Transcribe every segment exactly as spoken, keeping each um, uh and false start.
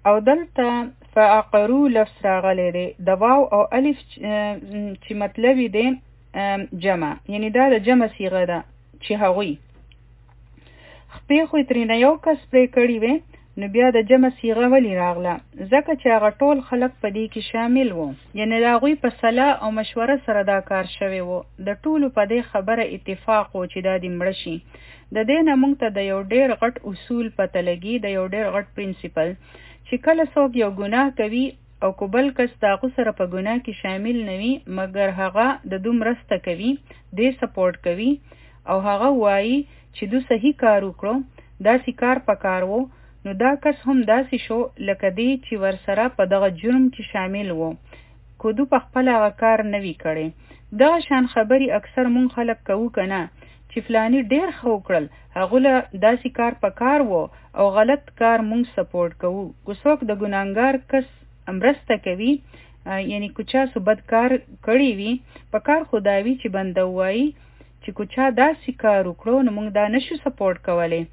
او دلته فعقرو لفظ راغلی دی د واو او الف چې مطلب دی جمع، یعنی دا د جمع صيغه ده چې هغوی خپې خو ترېنه یو کس پرې کړي وي، نو بیا د جمع صيغه ولې راغله؟ ځکه چې هغه ټول خلک په دې کې شامل وو، یعنی د هغوی په صلاح او مشوره سره دا کار شوی وو. د ټولو په دې خبره اتفاق وو چې دا دې مړه شي. د دې نه موږ ته د یو ډېر غټ اصول پته لګي، د یو ډېر غټ پرنسپل، چې کله څوک یو ګناه کوي او کو بل کس د هغه سره په ګناه کې شامل نه وي، مګر هغه د دوی مرسته کوي، دې سپورټ کوي او هغه وایي چې دو صحیح کار وکړو، داسې کار پکار وو، نو دا کس هم داسې شو لکه دی چې ورسره په دغه جرم کې شامل وو، کو دو په خپل هغه کار نه وي کړی. دغه شان خبرې اکثر مونږ خلک کوو که نه، چې فلانی ډېر ښه وکړل، هغه له داسې کار پکار وو او غلط کار مونږ سپورټ کوو. که څوک د ګناهګار کس مرسته کوي، یعنی که چا څه بد کار کړی وي، په کار خو دا وي چې بنده ووایي چې که چا داسې کار وکړو نو موږ دا نشو سپورټ کولی،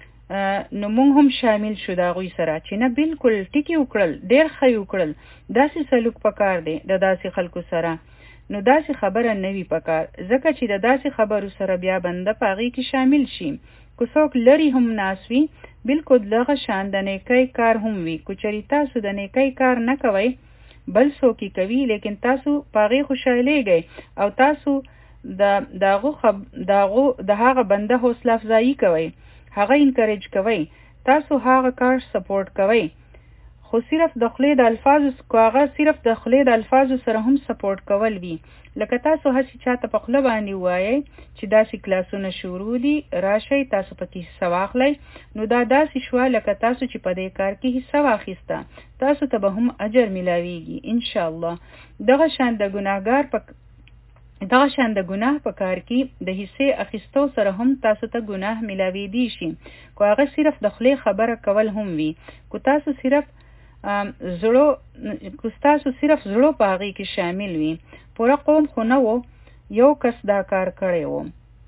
نو موږ هم شامل شو د هغوی سره چې نه بالکل ټیکې وکړل، ډېر ښه وکړل، داسې سلوک پکار دی د داسې خلکو سره. نو داسې خبره نه وي پکار، ځکه چې د داسې خبرو سره بیا بنده په هغې کې شامل شي. که څوک لرې هم ناست وي، بالکل دغه شان د نیکۍ کار هم وي. که چېرې تاسو د نیکۍ کار نه کوئ، بل څوک یې کوي، لیکن تاسو په هغې خوشحالېږئ او تاسو د دغه خب دغه د هغه بنده حوصله افزایي کوئ، هغه انکریج کوئ، تاسو هغه کار سپورټ کوئ، خو صرف د خولې د الفاظو هغه صرف د خولې د الفاظو سره هم سپورټ کول وي. لکه تاسو هسې چاته په خوله باندې ووایئ چې داسې کلاسونه شروع دي، راشئ تاسو پکې حصه واخلئ، نو دا داسې شوه لکه تاسو چې په دې کار کې حصه واخیسته، تاسو ته به هم اجر میلاویږي انشاءالله. دغه شان د ګناهګار په دغه شان د ګناه په کار کې د حصې اخیستو سره هم تاسو ته ګناه میلاویدی شي، که هغه صرف د خولې خبره کول هم وي. که تاسو صرف زړو که تاسو صرف زړو په هغې کې شامل وي. پوره قوم خو نه و، یو کس دا کار کړی و.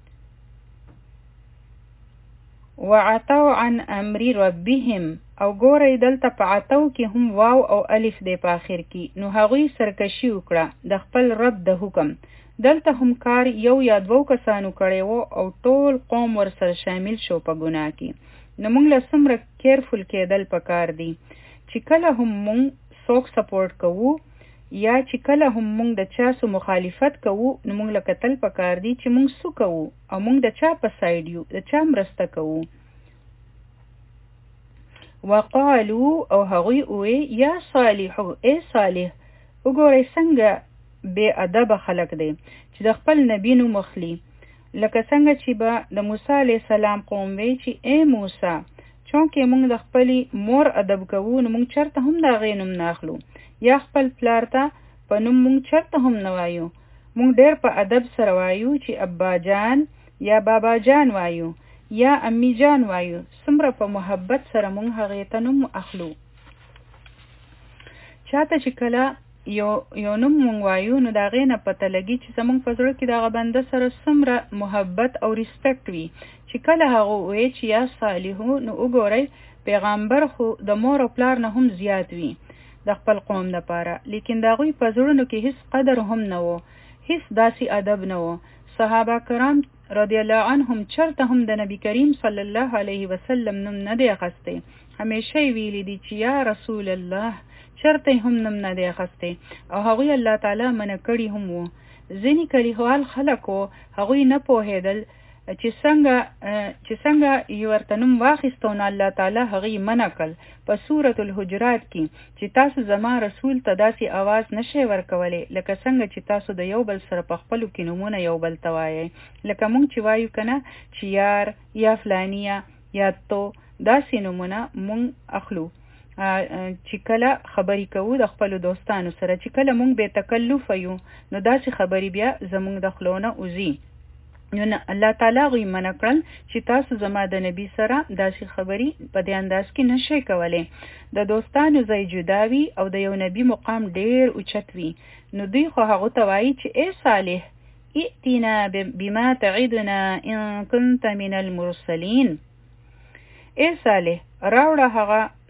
وعتو عن امر ربهم، او ګورئ دلته په عتو کې هم واو او الف دی په آخر کې، نو هغوی سرکشي وکړه د خپل رب د حکم. دلته هم کار یو یا دوو کسانو کړی و او ټول قوم ورسره شامل شو په ګناه کې. نو موږ له څومره کیرفل کېدل پکار دی چې کله هم موږ څوک سپورټ کوو یا چې کله هم موږ د چا سو مخالفت کوو، نو موږ له کتل پکار دی چې موږ څه کوو او موږ د چا په سایډ یو، د چا مرسته کوو. وقالو، او هغوی اوی یا صالحو، ای صالح. وګورئ څنګه بے ادب خلق دی چې د خپل نبی نوم اخلي، لکه څنګه چې به د موسی علیه السلام قوم وی چې ای موسی، چونکې موږ د خپلې مور ادب کوو نو موږ چرته هم د هغې نوم نه اخلو، یا خپل پلار ته په نوم موږ چرته هم نه وایو، موږ ډېر په ادب سره وایو چې ابا جان یا بابا جان وایو یا امی جان وایو، څومره په محبت سره موږ هغې ته نوم اخلو. چاته چې کله یو یو نوم مونږ وایو نو د هغې نه پته لګي چې زموږ په زړه کې د هغه بنده سره څومره محبت او ریسپیکټ وي. چې کله هغه ووایي چې یا صالحو، نو وګورئ پیغمبر خو د مور او پلار نه هم زیات وي د خپل قوم لپاره، لیکن د هغوی په زړونو کې هیڅ قدر هم نه و، هیڅ داسې ادب نه و. صحابه کرام رضی الله عنهم چرته هم د نبی کریم صلی الله علیه وسلم نوم نه دی اخستی، همیشه یې ویلي دي چې یا رسول الله، چرته هم نوم نه دی اخستی، او هغوی الله تعالی منع کړي هم وو. ځینې کلیوال خلک وو، هغوی نه پوهېدل چې څنګه چې څنګه یې ورته نوم واخیستو، نو الله تعالی هغوی منع کړل په سورة الحجرات کې چې تاسو زما رسول ته داسې اواز نشئ ورکولی لکه څنګه چې تاسو د یو بل سره په خپلو کې نومونه یو بل ته وایئ، لکه موږ چې وایو که نه چې یار یا فلانیه یا تو، داسې نومونه موږ اخلو چې کله خبرې کوو د خپلو دوستانو سره. چې کله موږ بې تکلفه یو نو داسې خبرې بیا زموږ د خولو نه وځي. نو الله تعالی هغوی منع کړل چې تاسو زما د نبی سره داسې خبرې په دې انداز کې نشئ کولی. د دوستانو ځای جدا وي او د یو نبی مقام ډېر اوچت وي، نو دوی خو هغو ته وایي چې ای صالح ائتنا بما تعدنا ان كنت من المرسلین. ای صالح، راوړه هغه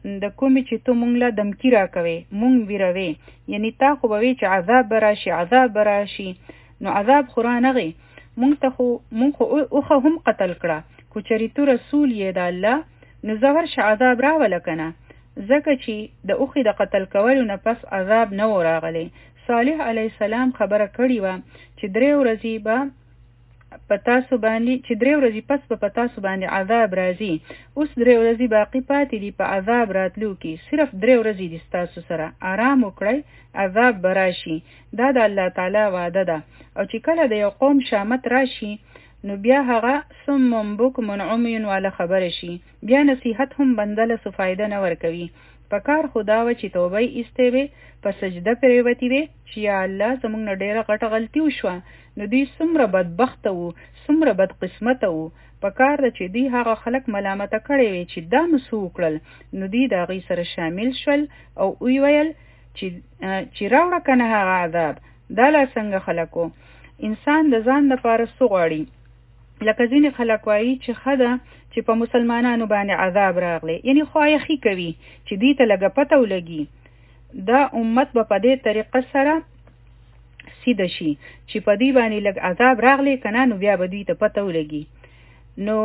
د کومې چې ته مونږ له دمکی را کوې مونږ ویروې یعنی تا خو به وی چې عذاب به راشي عذاب به راشي نو عذاب خو رانغی مونږ ته خو مونږ خو اوخه هم قتل کړه کو چېرې تو رسول یې د الله نو زه ورشه عذاب راوله که نه ځکه چې د اوښې د قتل کولو نه پس عذاب نه و راغلی صالح علیه السلام خبره کړې وه چې درې ورځې به په تاسو باندې چې درې ورځې پس به په تاسو باندې عذاب راځي اوس درې ورځې باقي پاتې دي په عذاب راتلو کې صرف درې ورځې دي ستاسو سره آرام وکړئ عذاب به راشي دا د الله تعالی وعده ده او چې کله د یو قوم شامت راشي نو بیا هغه صم بکم عمی والا خبره شي بیا نصیحت هم بندله څه فایده نه ورکوي په کار خدا و چې توبه یې ایستې وې په سجده پرېوتې وې چې یا الله زموږ نه ډېره غټه غلطي وشوه نو دوی څومره بدبخته وو څومره بدقسمته وو په کار ده چې دوی هغه خلک ملامته کړی وي چې دا نو څه وکړل نو دوی د هغوی سره شامل شول او وی ویل چې چې راوړه که نه هغه عذاب دا لا څنګه خلک وو انسان د ځان دپاره څه غواړي لکه ځینې خلک وایي چې ښه ده چې په مسلمانانو باندې عذاب راغلی یعنی خواهی کوي چې دوی ته لږه پته ولګي دا امت به په دې طریقه سره سیده شي چې په دوی باندې لږ عذاب راغلی که نه نو بیا به دوی ته پته ولګي نو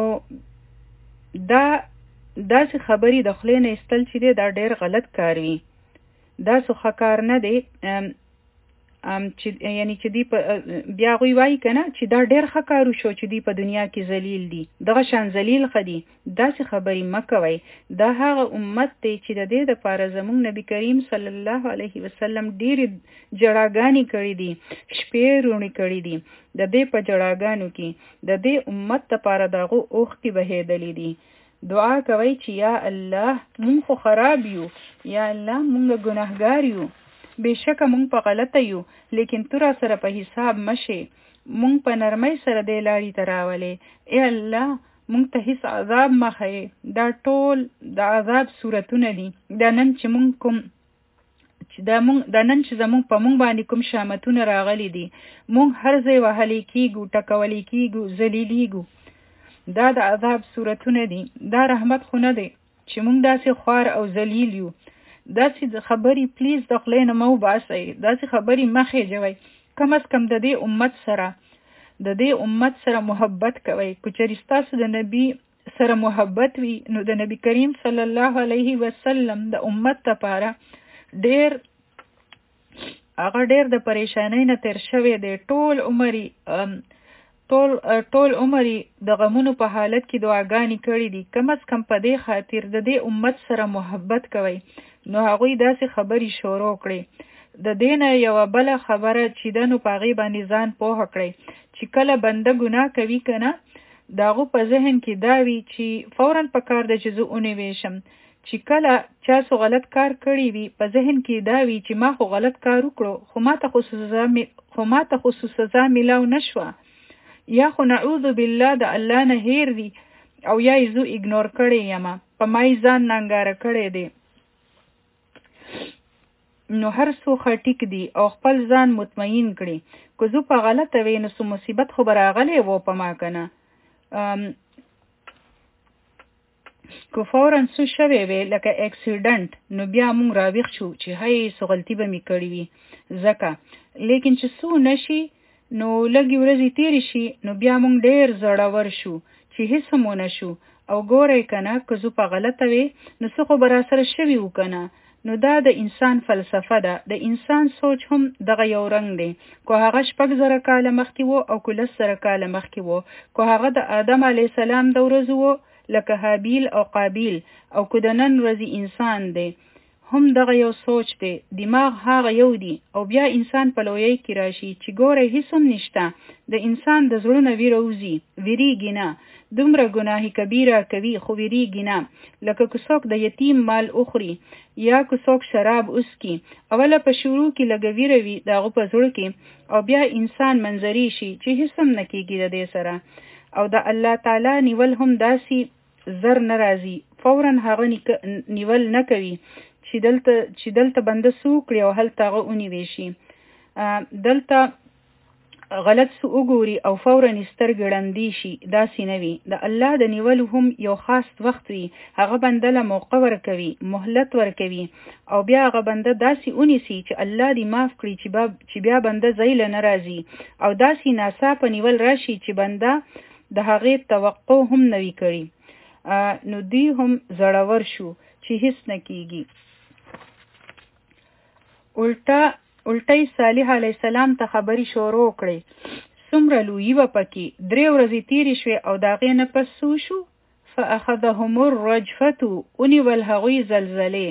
دا داسې خبرې د خولې نه ایستل چې دی دا ډېر غلط کار وي دا څه ښه کار نه دی ام چې یعنی چې دی په بیا غوی وایي که نه چې دا ډېر ښه کار وشو چې دی په دنیا کې ذلیل دي دغه شان ذلیل ښه دي داسې خبرې مه کوئ دا هغه امت دی چې د دې دپاره زموږ نبي کریم صلی الله علیه وسلم ډېرې جړاګانې کړي دي شپې روڼې کړي دي د دې په جړاګانو کې د دې امت دپاره د هغو اوښکې بهېدلې دي دعا کوئ چې یا الله مونږ خو خراب یو یا الله مونږ ګناهګار یو بېشکه مونږ په غلطه یو لیکن تو را سره په حساب مشي مونږ په نرمۍ سره دې لارې ته راولې ای الله مونږ ته هیڅ عذاب مه ښیې دا ټول د عذاب صورتونه دي دا نن چې مونږ کوم چې دا مونږ دا نن چې زمونږ په مونږ باندې کوم شامتونه راغلي دي مونږ هر ځای وهلی کېږو ټکولی کېږو ذلیلیږو دا د عذاب صورتونه دي دا رحمت خو نه دی چې مونږ داسې خوار او ذلیل یو داسې خبرې پلیز د خولې نه مه وباسئ داسې خبرې مه خېجوئ کم از کم د دې امت سره د دې امت سره محبت کوئ که چېرې ستاسو د نبي سره محبت وي نو د نبي کریم صلی الله علیه وسلم د امت دپاره ډېر هغه ډېر د پریشانۍ نه تېر شوی دی ټول عمر ټول ټول عمر د غمونو په حالت کې دعاګانې کړي دي کم از کم په دې خاطر د دې امت سره محبت کوئ نو هغوی داسې خبرې شروع کړي د دې نه یوه بله خبره چې ده نو په هغې باندې ځان پوهه کړئ چې کله بنده ګناه کوي که نه د هغو په ذهن کې دا وي چې فوراً په کار ده چې زه ونیویشم چې کله چا څو غلط کار کړی وي په ذهن کې دا وي چې ما خو غلط کار وکړو خو ما ته خو سزا خو ما ته خو سزا میلاو نه شوه یا خو نعوذ بالله د الله نه هیر دي او یا یې زه اګنور کړی یم په ما یې ځان نانګاره کړی دی نو هر څو ښه ټیک دي او خپل ځان مطمئن کړي که زه په غلطه وی نو څه مصیبت خو به راغلی و په ما که نه که فوراً څه شوی وی لکه اکسیډنټ نو بیا مونږ راویښ شو چې هی څه غلطي به مې کړې وي ځکه لیکن چې څه نشي نو لږې ورځې تېرې شي نو بیا مونږ ډېر زړور شو چې هیڅ هم ونه شو او ګورئ که نه که زه په غلطه وی نو څه خو به راسره شوي وو که نه نو دا د انسان فلسفه ده د انسان سوچ هم دغه یو رنګ دی که هغه شپږ زره کاله مخکې و او که لس زره کاله مخکې و که هغه د آدم علیه السلام د ورځو و لکه حابیل او قابیل او که د نن ورځې انسان دی هم دغه یو سوچ دی دماغ هغه یو دی او بیا انسان په لویۍ کې راشي چې ګورئ هیڅ هم نشته د انسان د زړه نه ویره وځي ویریږي نه دومره ګناه کبیره کوي خو ویریږي نه لکه که څوک د یتیم مال اخوري یا که څوک شراب وڅکي اوله په شروع کې لږه ویره وي د هغه په زړه کې او بیا انسان منظري شي چې هیڅ هم نه کېږي د دې سره او د الله تعالی نیول هم داسې زر نه راځي فوراً هغه نیول نه کوي چې دلته چې دلته بنده څه وکړي او هلته هغه ونیوی شي دلته غلط سو وګوري او فورا سترګې ړندې شي، داسې نه وي. د الله د نیولو هم یو خاص وخت وي، هغه بنده له موقع ورکوي، مهلت ورکوي او بیا هغه بنده داسې ونیسي چې الله دې معاف کړي چې بیا بنده ځایله نه راځي، او داسې ناڅاپه نیول راشي چې بنده د هغې توقع هم نه وي کړي، نو دوی هم زړور شو چې هیڅ نه کیږي. الټا الټی صالح علیه السلام ته خبرې شروع کړې، څومره لویي وه پکې. درې ورځې تېرې شوې او د هغې نه پس څه وشو؟ فاخذهم الرجفة، ونیول هغوی زلزلې،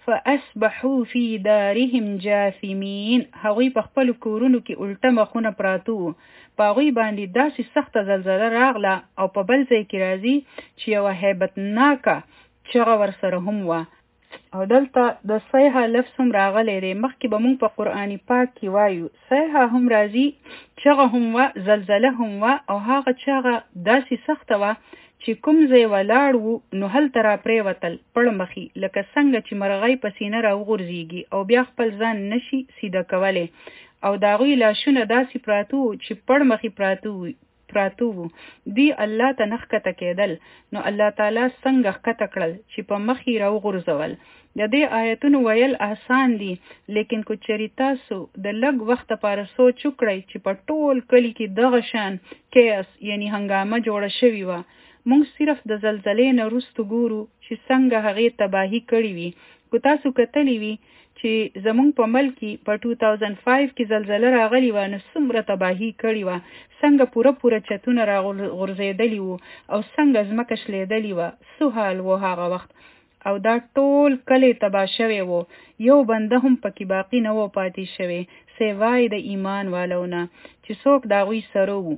فاصبحوا فی دارهم جاثمین، هغوی په خپلو کورونو کې الټه مخونه پراته وو. په هغوی باندې داسې سخته زلزله راغله او په بل ځای کې راځي چې یوه هیبتناکه چغه ورسره هم وه. او دلته د صیحه لفظ هم راغلی دی، مخکې به مونږ په قرآن پاک کې وایو صیحه هم راځي، چغه هم وه، زلزله هم وه، او هغه چغه داسې سخته وه چې کوم ځای ولاړ وو نو هلته را پرېوتل پړ مخي، لکه څنګه چې مرغۍ په سینه را وغورځېږي او بیا خپل ځان نشي سیده کولی، او د هغوی لاشونه داسې پراته وو چې پړ مخي پراته وو پراتو وو. دی الله ته نه ښکته کېدل، نو الله تعالی څنګه ښکته کړل چې په مخ یې راوغورځول. د دې آیتونو ویل آسان دي، لیکن که چېرې تاسو د لږ وخت لپاره سوچ وکړئ چې په ټول کلي کې دغه شان کیس یعنی هنګامه جوړه شوې وه، موږ صرف د زلزلې نه وروسته ګورو چې څنګه هغې تباهي کړې وي. که تاسو کتلی وي چې زمونږ په ملک کې په دوه زره پنځه کې زلزله راغلی وه، نو څومره تباهي کړې وه، څنګه پوره پوره چتونه راغورځېدلي وو او څنګه ځمکه شلېدلې وه، څه حال و هغه وخت، او دا ټول کلی تباه شوی وو، یو بنده هم پکې باقي نه و پاتې شوی سوای د ایمان والو نه چې څوک د هغوی سره وو.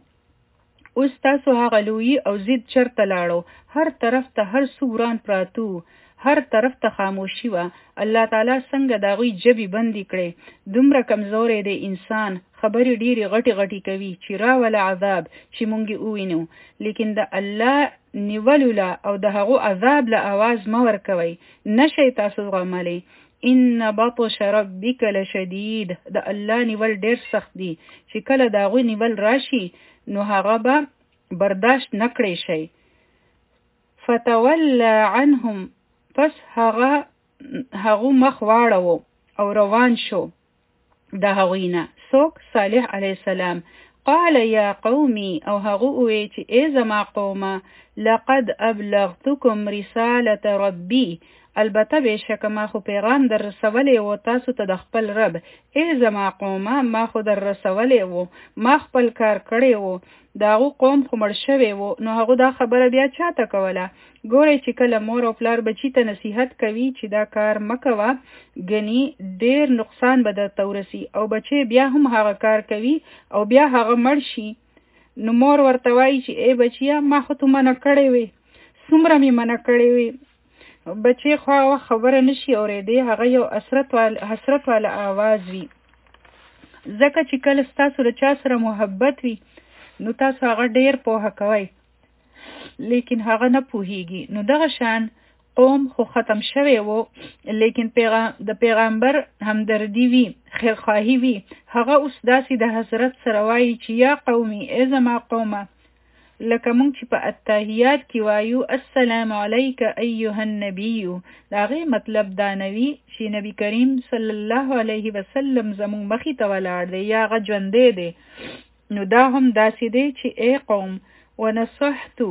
اوس تاسو هغه لویي او ضد چرته لاړو، هر طرف ته هر څه وران پراته وو، هر طرف ته خاموشي وه. الله تعالی څنګه د هغوی ژبې بندې کړې، دومره کمزوری دی انسان، خبرې ډېرې غټې غټې کوي چې راوله عذاب چې مونږ یې ووینو، لیکن د الله نیولو له او د هغو عذاب له اواز مه ورکوئ، نشئ تاسو زغملی. ان بطش ربک لشدید، د الله نیول ډېر سخت دی، چې کله د هغوی نیول راشي نو هغه به برداشت نه کړی شي. فتولى عنهم، پس هغه هغو مخ واړو او روان شو د هغوی نه. څوک؟ صالح علیه السلام. قال یا قومي، او هغو ووی چې ای زما قومه، لقد ابلغتکم رسالة ربي، البته بېشکه ما خو پیغام در رسولی و تاسو ته د خپل رب. ای زما قومه، ما خو در رسولی و، ما خپل کار کړی و، د هغو قوم خو مړ شوی و، نو هغو دا خبره بیا چاته کوله؟ ګورئ چې کله مور او پلار بچی ته نصیحت کوي چې دا کار مه کوه، ګنې ډېر نقصان به درته ورسي، او بچی بیا هم هغه کار کوي او بیا هغه مړ شي، نو مور ورته وایي چې ای بچیا ما خو تو منع کړی وی، څومره مې منع کړی وی. بچی خو هغه خبره نشي اورېدی، هغه یو حسرت والا حسرت والا آواز وي، ځکه چې کله ستاسو له چا سره محبت وي نو تاسو هغه ډېر پوهه کوئ، لیکن هغه نه پوهیږي. نو دغه شان قوم خو ختم شوی وو، لیکن پیغام د پیغمبر همدردی وي، خیرخواهی وي. هغه اوس داسې د حضرت سره وایي چې یا قومي، ای زما قومه، لکه مونږ چې په التحیات کې وایو السلام علیک ایها النبی، د هغې مطلب دا نه وي چې نبی کریم صلی الله علیه وسلم زمونږ مخې ته ولاړ دی یا هغه ژوندی دی. نو دا هم داسې دی چې ای قوم، ونصحتو،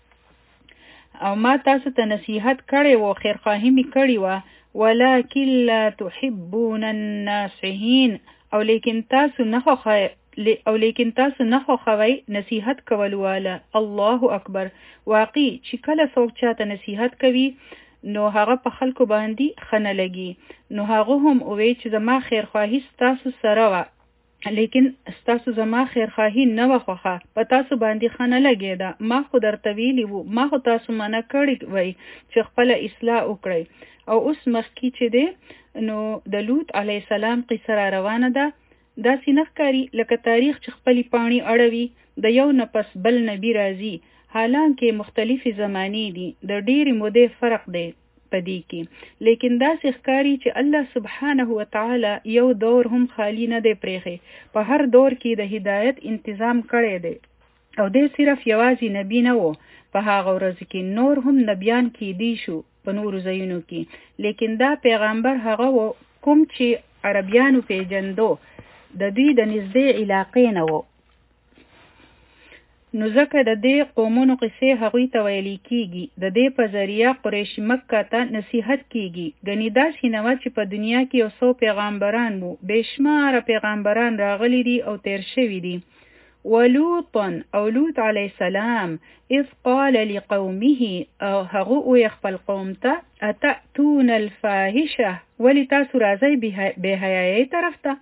او ما تاسو ته نصیحت کړی و، خیرخواهی می کړی و، ولکن لا تحبون الناصحین، او لیکن تاسو نه خوښوئ او لیکن تاسو نه خوښوئ نصیحت کول واله. الله اکبر. واقعي چې کله څوک چاته نصیحت کوي نو هغه په خلکو باندې ښه نه لګي، نو هغه هم ووی چې زما خیرخواهي ستاسو سره وه، لیکن ستاسو زما خیرخواهي نه وه خوښه، په تاسو باندې ښه نه لګېده، ما خو درته ویلي وو، ما خو تاسو منع کړی وی چې خپله اصلاح وکړئ. او اوس مخکې چې دی نو د لوط علیه السلام قصه را روانه ده، داسې نه ښکاري لکه تاریخ چې خپلې پاڼې اړوي، د یو نه پس بل نبي راځي، حالانکه مختلفې زمانې دي، د ډېرې مودې فرق دی. پدې کې. لیکن داسې ښکاري چې الله سبحانه وتعالی یو دور هم خالی نه دی پرېښی. په هر دور کې د هدایت انتظام کړی دی او دې صرف یوازې نبی نه و په هغه ورځ کې، نور هم نبیان کېدی شو په نورو ځایونو کې. لیکن دا پیغمبر هغه و کوم چې عربیانو پیژندو، د دوی د نږدې علاقې نه و. نو ځکه د دې قومونو قصې هغوی ته ویلي کېږي. د دې په ذریعه قریش مکه ته نصیحت کېږي. ګنې داسې نه وه چې په دنیا کې یو څو پیغمبران وو. بېشماره پیغمبران راغلي دي او تیر شوي دي. ولوطا او لوط علیه السلام اذ قال لقومه، او هغه وی خپل قوم ته اتأتون الفاحشه، ولی تاسو راځئ بېحیایۍ طرف ته.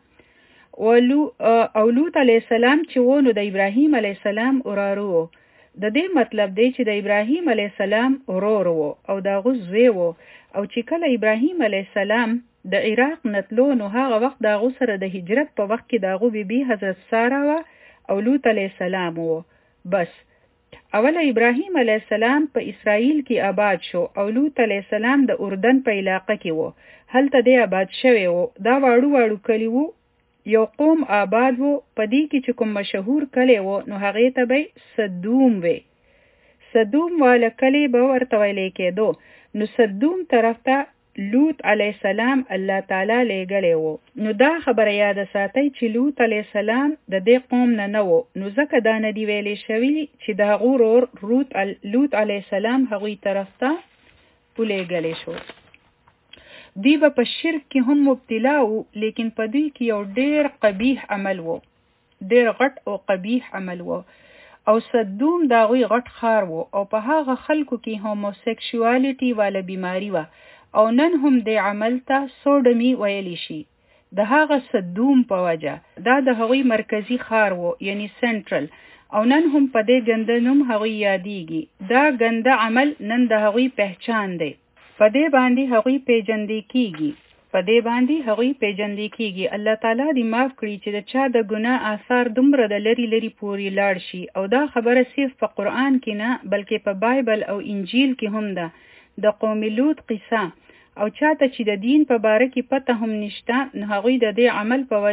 او لوط علیه السلام چې و نو د ابراهیم علیه السلام وراره و. د دې مطلب دی چې د ابراهیم علیه السلام ورور و او د هغه زوی و. او چې کله ابراهیم علیه السلام د عراق نه تلو نو هغه وخت د هغه سره د هجرت په وخت کې د هغه بیبي حضرت ساره وه او لوط علیه السلام و. بس اوله ابراهیم علیه السلام په اسرائیل کې آباد شو او لوط علیه السلام د اردن په علاقه کې و. هلته دی آباد شوی و. دا واړو واړو کلی وو. یو قوم آباد وو. په دې کې چې کوم مشهور کلی وو نو هغې ته به صدوم وی. صدوم والا کلی به ورته ویلی کېدو. نو صدوم طرف ته لوط علیه السلام الله تعالی لیږلی وو. نو دا خبره یاده ساتئ چې لوط علیه السلام د دې قوم نه نه وو. نو ځکه دا نه دي ویلی شوي چې د هغو ورور لوط علیه السلام هغوی طرف ته ولیږلی شو. دوی به په شرک کې هم مبتلا وو، لیکن په دوی کې یو ډېر قبیح عمل وو، ډېر غټ او قبیح عمل وو. او صدوم د هغوی غټ ښار وو او په هغه خلکو کې هوموسیکشوالټي والا بیماري وه او نن هم دې عمل ته سوډمي ویلی شي. د هغه صدوم په وجه دا د هغوی مرکزي ښار وو، یعنی سنټرل، او نن هم په دې ګنده نوم هغوی یادیږي. دا ګنده عمل نن د هغوی پهچان دی. په دې باندې هغوی پیژندې کېږي. په دې باندې هغوی پیژندې کېږي. الله تعالی دې معاف کړي چې د چا د ګناه آثار دومره د لري لري پورې لاړ شي. او دا خبره صرف په قرآن کې نه بلکې په بایبل او انجیل کې هم ده. د قوم لوط قصه او چاته چې د دین په باره کې پته هم نشته نو هغوی د دې عمل په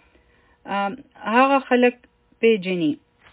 وجه هغه خلک پیژني.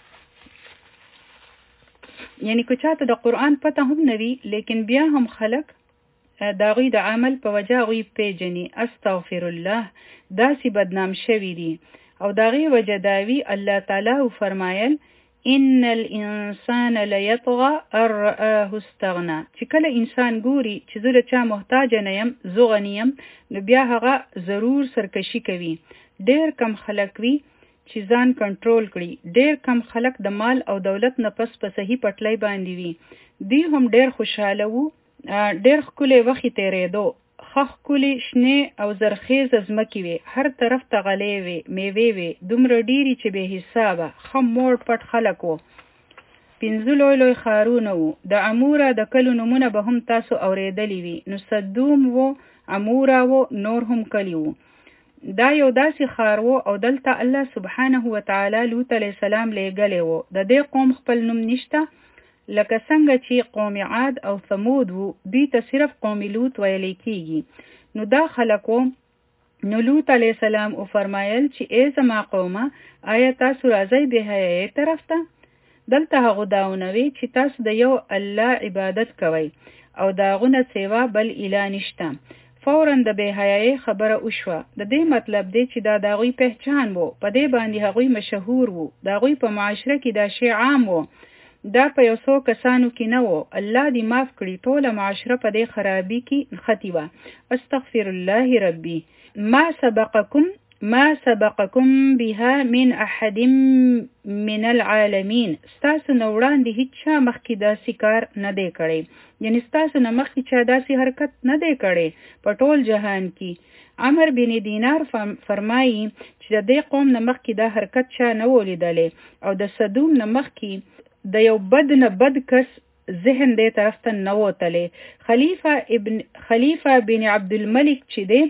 یعنی که چاته د قرآن پته هم نه وي لیکن بیا هم خلک دا غوی د عمل په وجه غوی پیژني. استغفر الله، داسې بدنام شوي دي. او دا غوی وجه داوی الله تعالی فرمایل ان الانسان لیطغى ان رآه استغنى، چې کله انسان ګوري چې زه د چا محتاج نه یم، زه غني یم، نو بیا هغه ضرور سرکشي کوي. ډېر کم خلک وي چې ځان کنټرول کړي. ډېر کم خلک د مال او دولت نه پس په صحیح پټلۍ باندې وي. دوی هم ډېر خوشحاله وو. ډېر ښکلی وخت یې تېرېدو. ښه ښکلې شنې او زرخیزه ځمکې وې، هر طرف ته غلې وې، میوې وې، دومره ډېرې چې بې حسابه. ښه موړ پټ خلک وو. پنځه لوی لوی ښارونه وو. د عموره د کلو نومونه به هم تاسو اورېدلي وي. نو صدوم وو، عموره وو، نور هم کلي وو. دا یو داسې ښار وو او دلته الله سبحانه وتعالی لوط علیه السلام لیږلی وو. د دې قوم خپل نوم نشته، لکه څنګه چې قوم عاد او ثمود وو، دوی ته صرف قوم لوط ویلی کېږي. نو دا خلک وو. نو لوط علیه السلام وفرمایل چې ای زما قومه، آیا تاسو راځئ بېحیایۍ طرف ته؟ دلته هغو دا ونوي چې تاسو د یو الله عبادت کوئ او د هغه نه سوا بل اله نشته. فوراً د بېحیایۍ خبره وشوه. د دې مطلب دی چې دا د هغوی پهچان وو. په دې باندې هغوی مشهور وو. د هغوی په معاشره کې دا شی عام وو. دا په یو څو کسانو کې نه وو. الله دې معاف کړي، ټوله معاشره په دې خرابي کې نښتې وه. استغفر الله ربي. ما سبقکم ما سبقکم بها من احد من العالمین، ستاسو نه وړاندې هیڅ چا مخکې داسې کار نه دی کړی. یعنی ستاسو نه مخکې چا داسې حرکت نه دی کړی په ټول جهان کې. عمر بن دینار فرمایي چې د دې قوم نه مخکې دا حرکت چا نه و لیدلی او د صدوم نه مخکې د یو بد نه بد کس ذهن دې طرف ته نه وتلی. خلیفه ابن خلیفه بن عبدالملک چې دی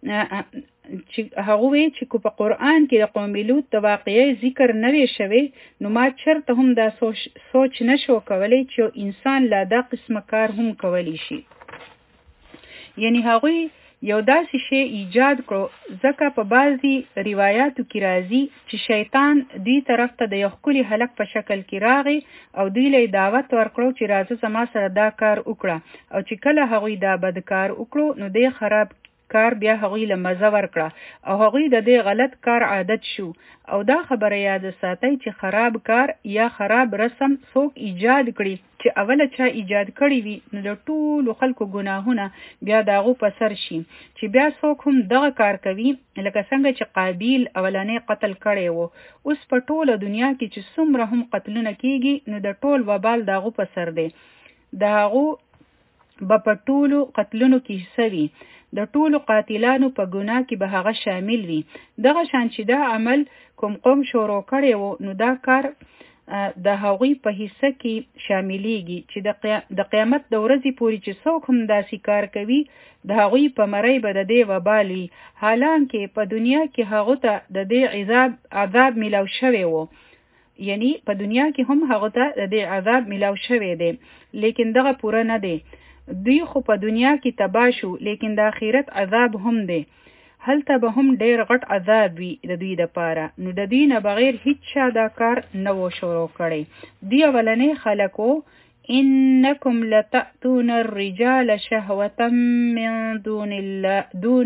چې هغه وی چې په قرآن کې د قوم لوط د واقعې ذکر نه وی شوی نو ما چرته هم دا سوچ, سوچ نشو کولی چې انسان لا دا قسم کار هم کولی شي. یعنی هغوی یو داسې شی ایجاد کړو ځکه په بعضی روایاتو کې راځي چې شیطان دوی طرف ته د یو ښکلي هلک په شکل کې راغی او دوی له دعوت ورکړو چې راځه زما سره دا کار وکړه او چې کله هغوی دا بد کار وکړو نو دی خراب کار بیا هغوی له مزه ورکړه او هغوی د دې غلط کار عادت شو او دا خبره یاد ساتئ چې خراب کار یا خراب رسم څوک ایجاد کړي چې اوله چا ایجاد کړي وي نو د ټولو خلکو ګناهونه بیا د هغو په سر شي چې بیا څوک هم دغه کار کوي لکه څنګه چې قابیل اولنی قتل کړی و اوس په ټوله دنیا کې چې څومره هم قتلونه کیږي نو د ټول وبال د هغو په سر دی د هغو به په ټولو قتلونو کې حصه وي د ټولو قاتلانو په ګناه کې به هغه شامل وي دغه شان چې دا عمل کوم قوم شروع کړی و نو دا کار د هغوی په حصه کې شاملیږي چې د قیامت د ورځې پورې چې څوک هم داسې کار کوي د هغوی په مرۍ به د دې وبال وي حالانکه په دنیا کې هغو ته د دې عذاب عذاب میلاو شوی و یعنی په دنیا کې هم هغو ته د دې عذاب میلاو شوی دی لیکن دغه پوره نه دی دوی خو په دنیا کې تباه شو لیکن د آخرت عذاب هم دی هلته به هم ډیر غټ عذاب وي د دوی دپاره نو د دوی نه بغیر هیڅ چا دا کار نه و شروع کړی دوی اولنی خلکو انکم لتأتون الرجال شهوة من دون الله دون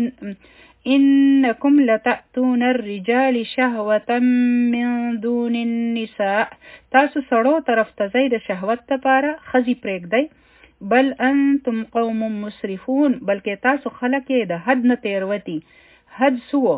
انکم لتأتون الرجال شهوة من دون النساء تاسو سړو طرف ته ځئ د شهوت دپاره ښځې پرېږدئ بل انتم قوم مسرفون بلکې تاسو خلک د حد نه تیروتي حد سو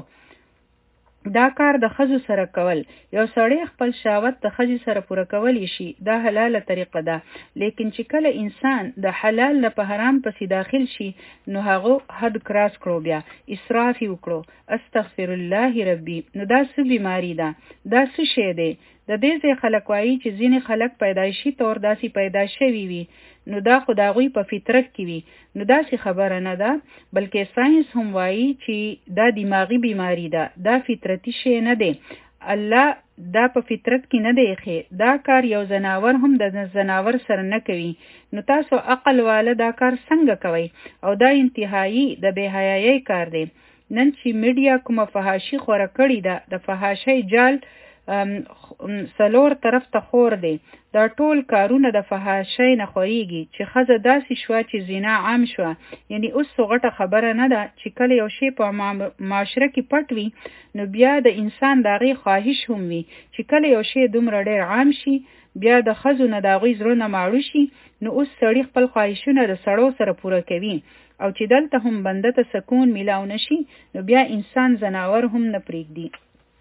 دا کار د ښځو سره کول یو سړی خپل شهوت د ښځې سره پوره کولی شي دا حلاله طریقه ده لیکن چې کله انسان د حلال نه په حرام پسې داخل شي نو هغه حد کراس کړو بیا اسراف وکړو استغفر الله ربي نو دا څه بیماری ده دا څه شی دی د دې ځای خلک وایي چې ځینې خلک پیدایشي طور داسې پیدا شوي وي نو دا خو د هغوی په فطرت کې وي نو داسې خبره نه ده بلکې ساینس هم وایي چې دا دماغي بیماری ده دا فطرتي شی نه دی الله دا په فطرت کې نه دی ایښی دا کار یو ځناور هم د ځناور سره نه کوي نو تاسو عقل واله دا کار څنګه کوئ او دا انتهایی د بې حیایۍ کار دی نن چې میډیا کومه فحاشي خوره کړې ده د فحاشۍ جال سلور طرف ته خور دی دا ټول کارونه د فحاشۍ نه خورېږي چې ښځه داسې شوه چې زنا عام شوه یعنی اوس څه غټه خبره نه ده چې کله یو شی په معاشره کې پټ وي نو بیا د انسان د هغې خواهش هم وي چې کله یو شی دومره ډېر عام شي بیا د ښځو نه د هغوی زړونه ماړو شي نو اوس سړي خپل خواهشونه د سړو سره پوره کوي او چې دلته هم بنده ته سکون میلاو نشي نو بیا انسان ځناور هم نه پرېږدي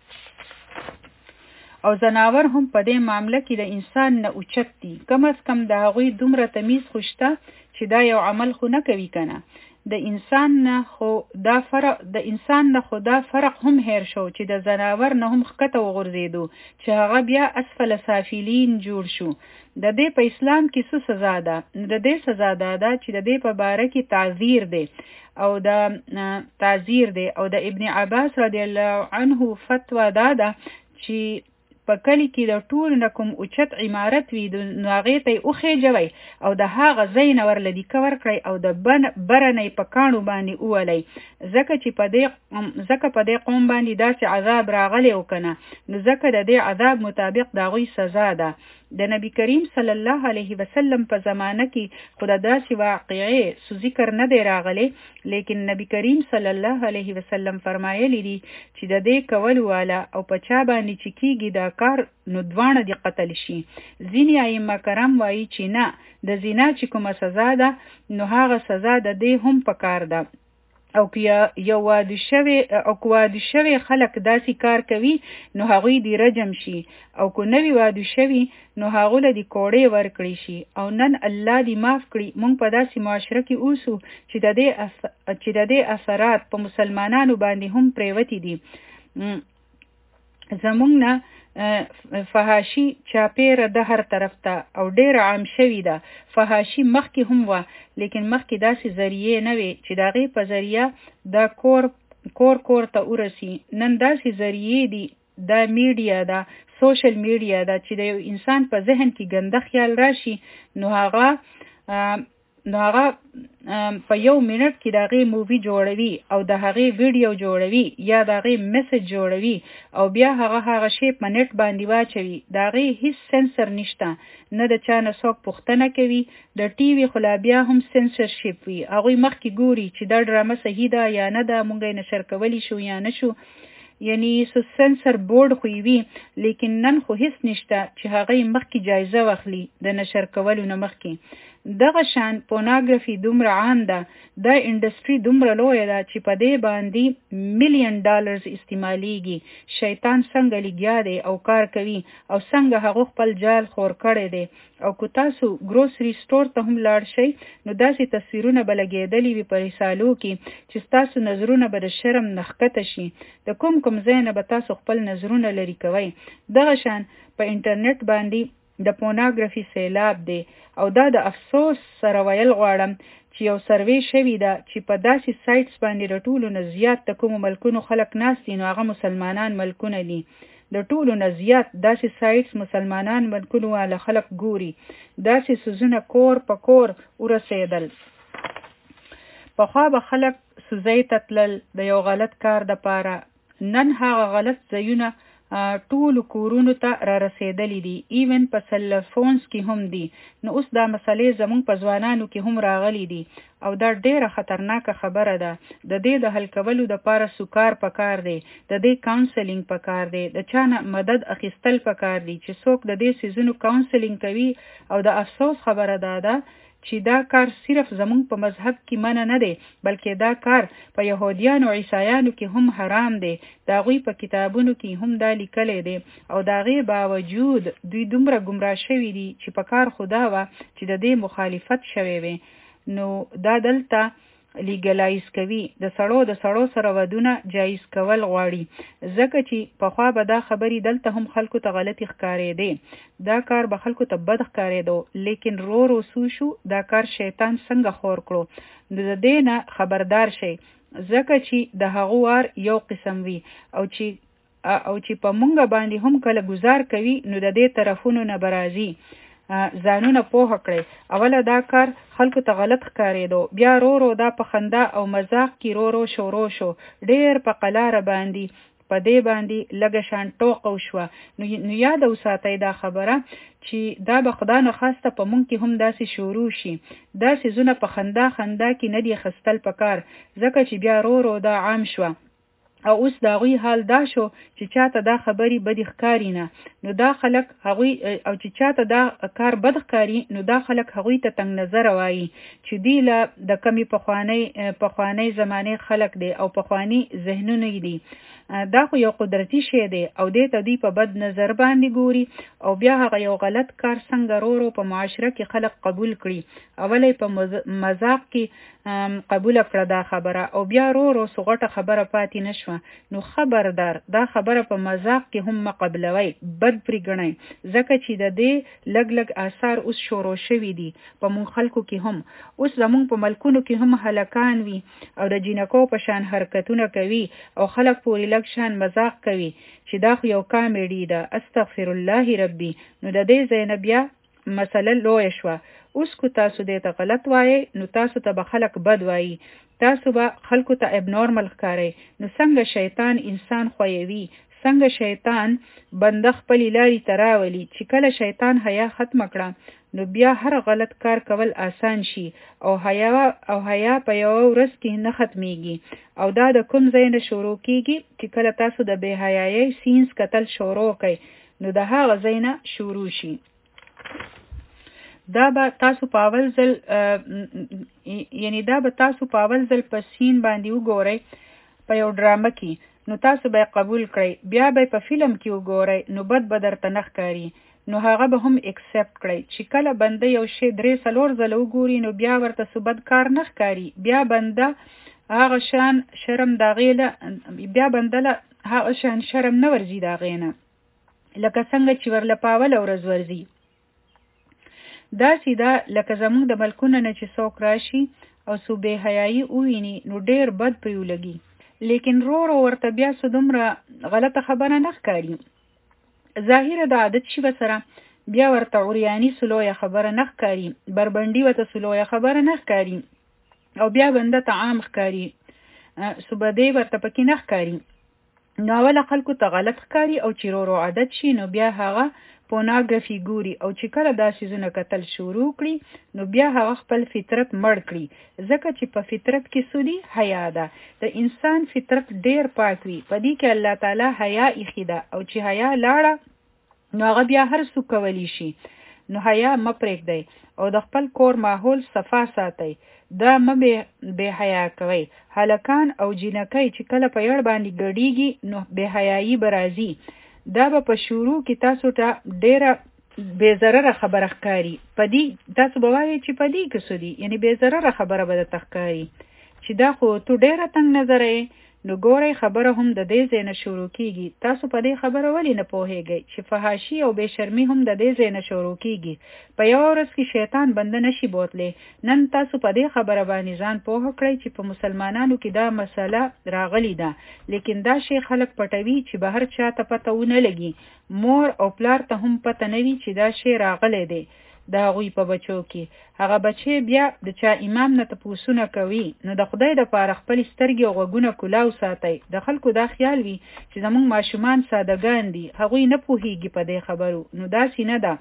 او ځناور هم په دې معامله کې د انسان نه اوچت دي کم از کم د هغوی دومره تمیز خو شته چې دا یو عمل خو نه کوي کنه د انسان نه خو دا فرق د انسان نه خو دا فرق هم هیر شو چې د ځناور نه هم ښکته وغورځېدو چې هغه بیا اسفل سافلین جوړ شو د دې په اسلام کې څه سزا ده د دې سزا ده چې د دې په باره کې تعذیر دی او د تعذیر دی او د ابن عباس رضی الله عنه فتوا دا ده چې په کلی کې د ټول نه کوم اوچت عمارت وي نو هغې ته یې وخېجوئ او د هغه ځای نه ورله لیکه ورکړئ او د بره نه یې په کاڼو باندې وولئ ځکه چې په دې ځکه په دې قوم باندې داسې عذاب راغلی و که نه نو ځکه د دې عذاب مطابق د هغوی سزا ده د نبی کریم صلی الله علیه وسلم په زمانه کې خو د داسې واقعې سو ذکر نه دی راغلی لیکن نبی کریم صلی الله علیه وسلم فرمایلی دي چې د دې کول والا او په چا باندې چې کیږي دا کار نو دواړه دې قتل شي ځینې ائمه کرام وایي چې نه د زنا چې کومه سزا ده نو هغه سزا د دې هم پکار ده او که یو واده شوی او که واده شوی خلک داسې کار کوي نو هغوی دې رجم شي او که نوی واده شوي نو هغو له دې کوړې ورکړی شي او نن الله دې معاف کړي موږ په داسې معاشره کې اوسو چې د دې چې د دې اثرات په مسلمانانو باندې هم پریوتي دي زمونږ نه فحاشي چاپیره د هر طرف ته او ډیر عام شوی ده فحاشي مخکې هم وه لیکن مخکې داسې ذریعې نه وي چې د هغې په ذریعه دا کور کور کور ته ورسي نن داسې ذریعې دي دا میډیا ده سوشل میډیا ده چې د یو انسان په ذهن کې ګنده خیال راشي نو هغه نو هغه په یو منټ کې د هغې مووي جوړوي او د هغې ویډیو جوړوي یا د هغې میسج جوړوي او بیا هغه هغه شی په نت باندې واچوي. د هغې هیڅ سنسر نشته، نه د چا نه څوک پوښتنه کوي. د ټي وي خو لا بیا هم سنسرشپ وي، هغوی مخکې ګوري چې دا ډرامه صحیح ده یا نه ده، مونږ یې نشر کولی شو یا نه شو. یعنی سو سنسر بورډ خو وي، لیکن نن خو هیڅ نشته چې هغه مخکې جایزه واخلي د نشر کولو نه مخکې. دغه شان پورنوګرافي دومره عام ده، دا انډستری دومره لویه ده چې په دې باندې میلیون ډالرز استعمالیږي. شیطان څنګه لګیا دی او کار کوي او څنګه هغه خپل جال خور کړی دی. او که تاسو ګروسري سټور ته هم لاړ شئ نو داسې تصویرونه به لګېدلي وي په رسالو کې چې ستاسو نظرونه به د شرم نه ښکته شي. د کوم کوم ځای نه به تاسو خپل نظرونه لرې کوئ. دغه شان په انټرنیټ باندې د پورنوګرافي سیلاب دی او دا د افسوس سره ویل غواړم چې یو سروې شوی ده چې په داسې سایټس باندې د ټولو نه زیات د کومو ملکونو خلک ناست دي نو هغه مسلمانان ملکونه دي. د ټولو نه زیات داسې سایټس مسلمانان ملکونو والا خلک ګوري. داسې سوزونه کور په کور ورسېدل. پخوا به خلک سوزۍ ته تلل د یو غلط کار دپاره، نن هغه غلط ځایونه ټولو کورونو ته را رسېدلی دي، ایون په سلفونز کې هم دي. نو اوس دا مسلې زمونږ په ځوانانو کې هم راغلی دي او دا ډیره خطرناکه خبره ده. د دې د حل کولو دپاره سوکار پکار دی، د دې کاونسلینګ پکار دی، د چا نه مدد اخیستل پکار دی چې څوک د دې سیزونو کاونسلینګ کوي. او د افسوس خبره ده ده چې دا کار صرف زمونږ په مذهب کې منع نه دی، بلکې دا کار په یهودیانو او عیسایانو کې هم حرام دی. د هغوی په کتابونو کې هم دا لیکلی دی او د هغې باوجود دوی دومره ګمراه شوي دي چې په کار خو دا وه چې د دې مخالفت شوی وي. نو دا دلته لیګلایز کوي، د سړو د سړو سره ودونه جایز کول غواړي، ځکه چې پخوا به دا خبرې دلته هم خلکو ته غلطي ښکارېدې. دا کار به خلکو ته بد ښکارېدو، لیکن رو رو سو شو دا کار شیطان څنګه خور کړو. نو د دې نه خبردار شئ، ځکه چې د هغو وار یو قسم وي او چې او چې په مونږ باندې هم کله گزار کوي نو د دې طرفونو نه برازي. ځانونه پوهه کړئ. اوله دا کار خلکو ته غلط ښکارېدو، بیا رو رو دا په خندا او مذاق کې رو رو شروع شو، ډېر په قلاره باندې په دې باندې لږه شان ټوقه وشوه. نو یاد وساتئ دا خبره چې دا به خدا نه خواسته په مونږ کې هم داسې شروع شي. داسې زونه په خندا خندا کې نه دی خستل پکار، ځکه چې بیا رو رو دا عام شوه. او اوس دا غوی حال دا شو چې چاته دا خبرې بدی ښکاری نه، نو دا خلک هغوی او چې چاته دا کار بد ښکاری نو دا خلک هغوی ته تنگ نظر وایي چې دی له د کمی پخوانی پخوانی زمانه خلک دی او پخوانی ذهنونه دي. دا خو یو قدرتی شی دی او دې ته دوی په بد نظر باندې ګوري او بیا هغه یو غلط کار څنګه رو رو په معاشره کې خلک قبول کړي. اولی په مذاق کې قبول کړه دا خبره او بیا رو رو سغټه خبره پاتې نشوه. نو خبردار دا خبره په مذاق کې هم مقبلوي، بد پرې ګڼئ، ځکه چې د دې لګ لګ آثار اوس شروع شوي دي په مونږ خلکو کې هم. اوس زمونږ په ملکونو کې هم هلکان وي او د جینکو په شان حرکتونه کوي او خلک پورې لږ شان مذاق کوي چې دا خو یو کامیډي ده، استغفر الله ربي. نو د دې ځای نه بیا مسله لویه شوه. اوس کو تاسو دې ته غلط وایي نو تاسو ته به خلک بد وایي، تاسو به خلکو ته ابنورمل ښکارئ. نو څنګه شیطان انسان خویوي، څنګه شیطان بنده خپلې لارې ته راولي چې کله شیطان حیا ختمه کړه نو بیا هر غلط کار کول آسان شي او حیا او حیا په یو ورځ کې نه ختمیږي. او دا د کوم ځای نه شروع کیږي چې کله تاسو د بې حیایي سینس کتل شروع کړئ نو د هغه ځای نه شروع شي. دا به تاسو په اول ځل یعنی دا به تاسو په اول ځل په سین باندې وګورئ په یو ډرامه کې، نو تاسو به قبول کړئ، بیا به په فلم کې وګورئ نو بد به درته نه ښکاري، نو هغه به هم اکسپټ کړئ. چې کله بنده یو شی درې څلور ځله وګوري نو بیا ورته څه بد کار نه ښکاري، بیا بنده هغه شان شرم د هغې له بیا بنده له هغه شان شرم نه ورځي د هغې نه لکه څنګه چې ورله په اوله ورځ ورځي. داسې ده لکه زمونږ د ملکونه نه چې څوک راشي او څو بې حیایي وویني نو ډېر بد پرې ولګي، لیکن رو رو ورته بیا څه دومره غلطه خبره نه ښکاري. ظاهره د عادت شي به سره بیا ورته عریانی سلویه خبره نه ښکاري، بربنډي ورته سلویه خبره نه ښکاري، او بیا بنده ته عام ښکاري، صوبدې ورته پکې نه ښکاري. نو اوله خلکو ته غلط ښکاري او چې ورو عادت شي نو بیا هغه پورنوګرافي ګوري، او چې کله دا څیزونه کتل شروع کړي نو بیا هغه خپل فطرت مړ کړي، ځکه چې په فطرت کې څه دي؟ حیا ده. د انسان فطرت ډیر پاک وي، په دې کې الله تعالی حیا ایښې ده، او چې حیا لاړه نو هغه بیا هر څوک کولی شي. نو حیا مه پرېږدئ او د خپل کور ماحول صفا ساتئ. دا مه بې حیا کوئ. هلکان او جینکۍ چې کله په یړ باندې ګډیږي نو بې حیایي به راځي. دا به په شروع کې تاسو ته ډیره بې ضرره خبره ښکاري. په دې تاسو به وایئ چې په دې کې څه دي، یعنې بې ضرره خبره به درته ښکاري چې دا خو تو ډیره تنګ نظره یې. نو ګورئ خبره هم د دې ځای نه شروع کیږي. تاسو په دې خبره ولې نه پوهیږئ چې فحاشي او بې شرمي هم د دې ځای نه شروع کیږي. په یو ورځ کې شیطان بنده نشي بوتلی. نن تاسو په دې خبره باندې ځان پوه کړئ چې په مسلمانانو کې دا مسله راغلی ده، لیکن دا شی خلک پټوي چې بهر چاته پته ونه لګي. مور او پلار ته هم پته نه وي چې دا شی راغلی دی د هغوی په بچو کې. هغه بچی بیا د چا امام نه تپوسونه کوي. نو د خدای دپاره خپلې سترګې او غوږونه کلاو ساتئ. د خلکو دا خیال وي چې زموږ ماشومان سادهګان دي، هغوی نه پوهیږي په دې خبرو. نو داسې نه ده،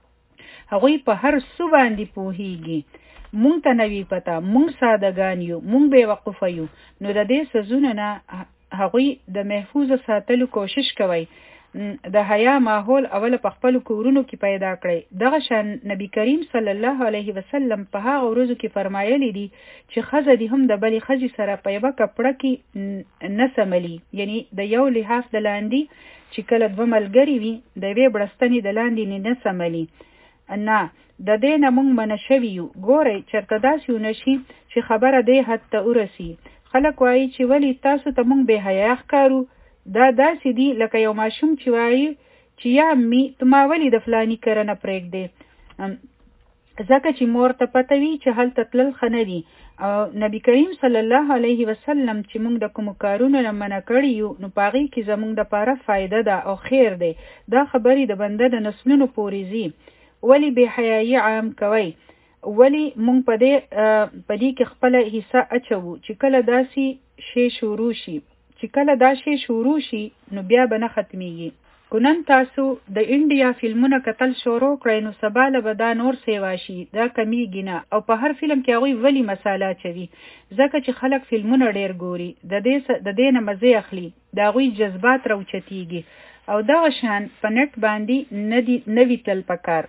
هغوی په هر څه باندې پوهیږي. مونږ ته نه وي پته، مونږ سادهګان یو، مونږ بې وقفه یو. نو د دې څیزونو نه هغوی د محفوظ ساتلو کوشش کوي. د حیا ماحول اول په خپل کورونو کې پیدا کړئ. دغه شان نبی کریم صلی الله علیه وسلم په هغه ورځو کې فرمایلی دي چې ښځه دې هم د بلې ښځې سره په یوه کپړه کې نه سملي، یعنی د یو لحاف د لاندې چې کله دوه ملګري وي د یوې بړستنې د لاندې نه سملي. نه، د دې نه موږ منع شوي یو. ګورئ چېرته داسې ونه شي چې خبره دې حد ته ورسي. خلک وایي چې ولې تاسو ته موږ بې حیا ښکارو. دا داسې دي لکه یو ماشوم چې وایي چې یا امي ته ما ولې د فلاني کره نه پرېږدې، ځکه چې مور ته پته وي چې هلته تلل ښه نه دي. او نبی کریم صلی الله علیه وسلم چې موږ د کومو کارونو نه منع کړي یو نو په هغې کې زموږ دپاره فایده ده او خیر دی. دا خبرې د بنده د نسلونو پورې ځي. ولې بې حیایي عام کوئ؟ ولې موږ په دې په دې کې خپله حصه اچوو چې کله داسې شی شروع شي چې کله دا شی شروع شي نو بیا به نه ختمیږي. کو نن تاسو د انډیا فلمونه کتل شروع کړئ نو سبا له به دا نور سیوا شي، دا کمیږي نه. او په هر فلم کې هغوی ولې مساله اچوي؟ ځکه چې خلک فلمونه ډیر ګوري، د دې د دې نه مزې اخلي، د هغوی جذبات راوچتیږي. او دغه شان په نټ باندې نه وي تلل پکار،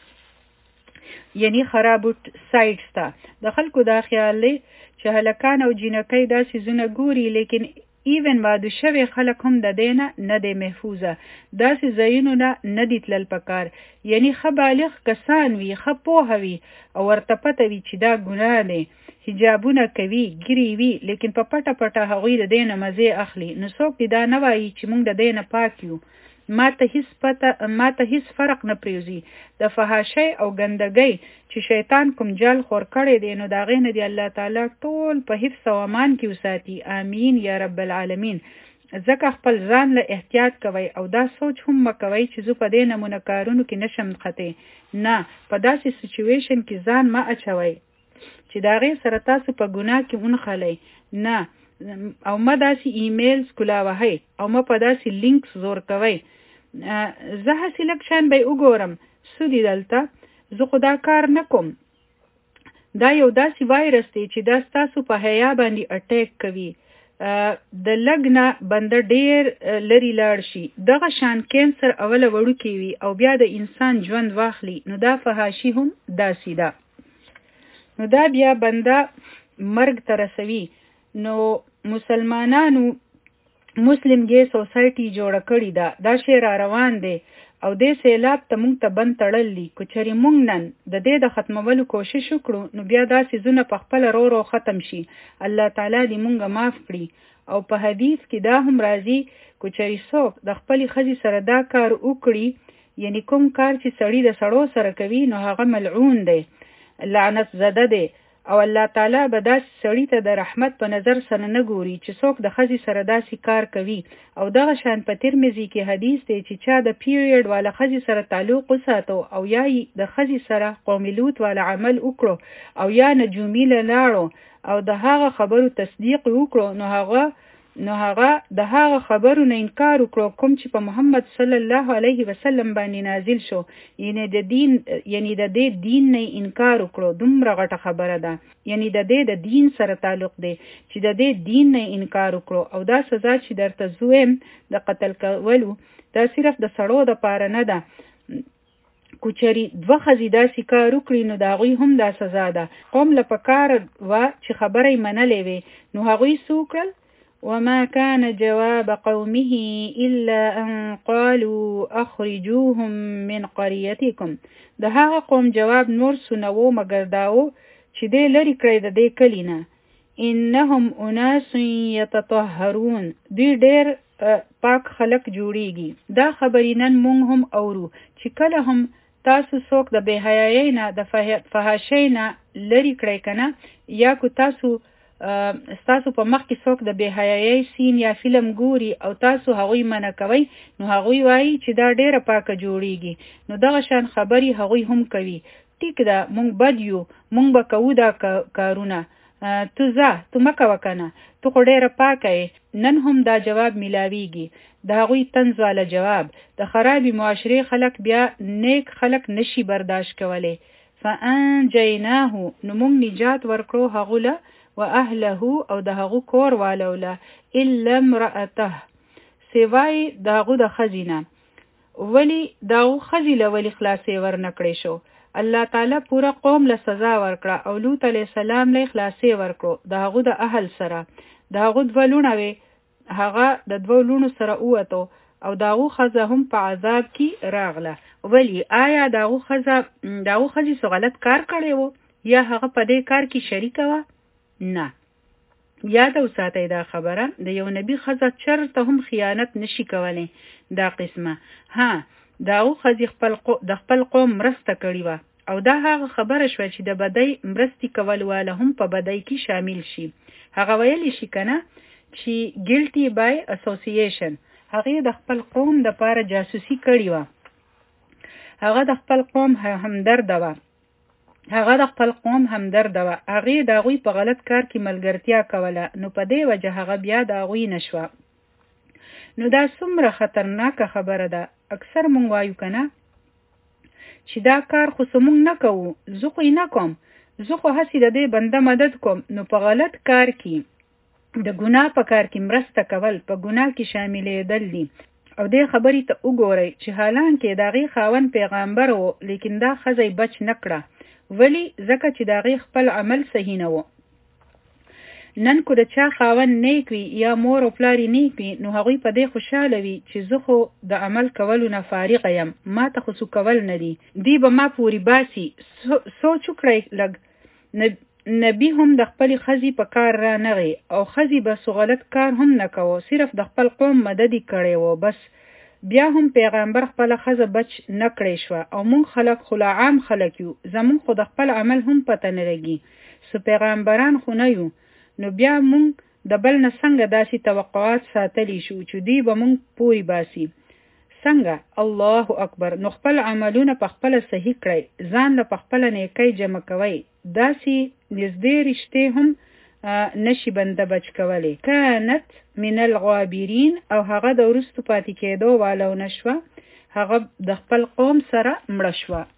یعنی خرابو سایټس ته. د خلکو دا خیال دی چې هلکان او جینکۍ دا څیزونه ګوري، لیکن ایون واده شوی خلک هم د دې نه نه دی محفوظه. داسې ځایونو نه نه دي تلل پکار. یعنی ښه بالغ کسان وي، ښه پوهه وي او ورته پته وي چې دا ګناه دی، حجابونه کوي، ګیرې وي، لیکن په پټه پټه هغوی د دې نه مزې اخلي. نو څوک دې دا نه وایي چې موږ د دې نه پاک یو. ما ته هیڅ پته ما ته هیڅ فرق نه پریوزي. د فحاشۍ او ګندګۍ چې شیطان کوم جال خور کړی دی نو د هغې نه دی الله تعالی ټول په حفظ او امان کې وساتي. آمین یا رب العالمین. ځکه خپل ځان له احتیاط کوئ او دا سوچ هم مه کوئ چې زه په دې نمونه کارونو کې نشم نښتی. نه، په داسې سچویشن کې ځان مه اچوئ چې د هغې سره تاسو په ګناه کې ونښلئ. نه، او ما داسې ایمیلز کولاوهئ او ما په داسې لینکس زور کوئ. زه هسې لږ شان به یې وګورم څه دي دلته، زه خو دا کار نه کوم. دا یو داسې وایرس دی چې دا ستاسو په حیا باندې اټیک کوي. د لږ نه بنده ډیر لرې لاړ شي. دغه شان کینسر اوله وړوکی وي او بیا د انسان ژوند واخلي. نو دا فحاشي هم داسې ده. نو دا بیا بنده مرګ ته رسوي. نو مسلمانانو مسلم ګې سوسایټي جوړه کړې ده. دا شی را روان دی او دې سیلاب ته مونږ ته بند تړل دي. که چېرې مونږ نن د دې د ختمولو کوشش وکړو نو بیا دا څیزونه په خپله رو رو ختم شي. الله تعالی دې مونږه معاف کړي. او په حدیث کې دا هم راځي که چېرې څوک د خپلې ښځې سره دا کار وکړي، یعنی کوم کار چې سړی د سړو سره کوي نو هغه ملعون دی، لعنت زده دی. او الله تعالی به داسې سړي ته د رحمت په نظر سره نه ګوري چې څوک د ښځې سره داسې کار کوي. او دغه شان په ترمذي کې حدیث دی چې چا د پیریډ والا ښځې سره تعلق وساتو او یا د ښځې سره قوم لوط والا عمل وکړو او یا نجومي له لاړو او د هغه خبرو تصدیق وکړو نو هغه نو هغه د هغه خبرو نه انکار وکړو کوم چې په محمد صلی الله علیه وسلم باندې نازل شو، یعنی د دین یعنی د دې دین نه انکار وکړو. دومره غټه خبره ده، یعنی د دې د دین سره تعلق دی چې د دې دین نه انکار وکړو. او دا سزا چې درته زویم د قتل کولو دا صرف د سړو د پاره نه ده، کوچری دوه ښځې داسې کار وکړي نو د هغوی هم دا سزا ده. قوم له پکار وه چې خبره یې منلې وې نو هغوی څه وکړل؟ وما كان جواب قومه إلا أن قالوا أخرجوهم من قريتكم. د هغه قوم جواب نور سنوو مگر داو چې دې لري کړی د دې کلی نه. إنهم أناس يتطهرون، دوی ډېر پاک خلق جوړیږي. دا خبرې نن مونږ هم اورو چې کله هم تاسو څوک د بې حیایۍ نه د فحاشۍ نه لري کړی کنه، یا کو تاسو ستاسو په مخ کې څوک د بې حیایۍ سین یا فلم ګوري او تاسو هغوی منع کوئ نو هغوی وایي چې دا ډیره پاکه جوړیږي. نو دغه شان خبرې هغوی هم کوي. ټیک ده، مونږ بد یو، مونږ به کوو دا کارونه، تو ځه تو مه کوه کنه، تو خو ډیره پاکه یې. نن هم دا جواب میلاویږي، د هغوی طنز والا جواب. د خرابې معاشرې خلک بیا نیک خلک نشي برداشت کولی. فانجیناه، نو مونږ نجات ورکړو هغو له و اهله او د هغو کور والو له، الا امرأته، سوای د هغو د ښځې نه. ولی د هغو ښځې له ولې خلاصې ورنکړې شو؟ الله تعالی پوره قوم له سزا ورکړه او لوط علیه السلام له خلاصې ورکړو د هغو د اهل سره. د هغو دوه لوڼه وې، هغه د دوه لوڼو سره ووتو او د هغو ښځه هم په عذاب کې راغله. ولی آیا د هغو ښځه د هغو ښځې څه غلط کار کړی و یا هغه په دې کار کې شریکه وه؟ نه. یاد وساتئ دا خبره، د یو نبی ښځه چرته هم خیانت نشي کولی. دا قسمه ها د هغو ښځې خپل د خپل قوم مرسته کړې وه او دا هغه خبره شوه چې د بدۍ مرستې کول واله هم په بدۍ کې شامل شي. هغه ویلی شي کنه چې ګیلټي بای اسوسییشن، هغې د خپل قوم د پاره جاسوسي کړې وه. هغه د خپل قوم همدرده وه هغه د خپل قوم همدرده وه. هغې د هغوی په غلط کار کې ملګرتیا کوله، نو په دې وجه هغه بیا د هغوی نشوه. نو دا څومره خطرناکه خبره ده. اکثر مونږ وایو کنه چې دا کار خو څه مونږ نه کوو، زه خو یې نه کوم، زه خو هسې د دې بنده مدد کوم. نو په غلط کار کې د ګناه په کار کې مرسته کول په ګناه کې شاملېدل دي. او دې خبرې ته وګورئ چې حالانکې د هغې خاوند پیغمبر و لیکن دا ښځه یې بچ نه کړه. ولی ځکه چې د هغې خپل عمل صحیح نه و. نن کو د چا خاوند نیک وي یا مور او پلار یې نیک وي نو هغوی په دې خوشحاله وي چې زه خو د عمل کولو نه فارغه یم، ما ته خو څه کول نه دي، دی به ما پورې باسي. سوچ وکړئ لږ، نبي هم د خپلې ښځې په کار را نغی او ښځې به څه غلط کار هم نه کوو، صرف د خپل قوم مدد یې کړی و بس. بیا هم پیغمبر خپله ښځه بچ نه کړی شوه او مونږ خلک خو لا عام خلک یو، زمونږ خو د خپل عمل هم پته نه لګي، څه پیغمبران خو نه یو. نو بیا مونږ د بل نه څنګه داسې توقعات ساتلی شو چې دوی به مونږ پورې باسي؟ څنګه؟ الله اکبر. نو خپل عملونه په خپله صحیح کړئ، ځان له په خپله نیکۍ جمع کوئ. داسې نږدې رشتې هم نشي بنده بچ کولی. کانت من الغابرین، او هغه د وروستو پاتې کېدو والو نشوه، هغه د خپل قوم سره مړه شوه.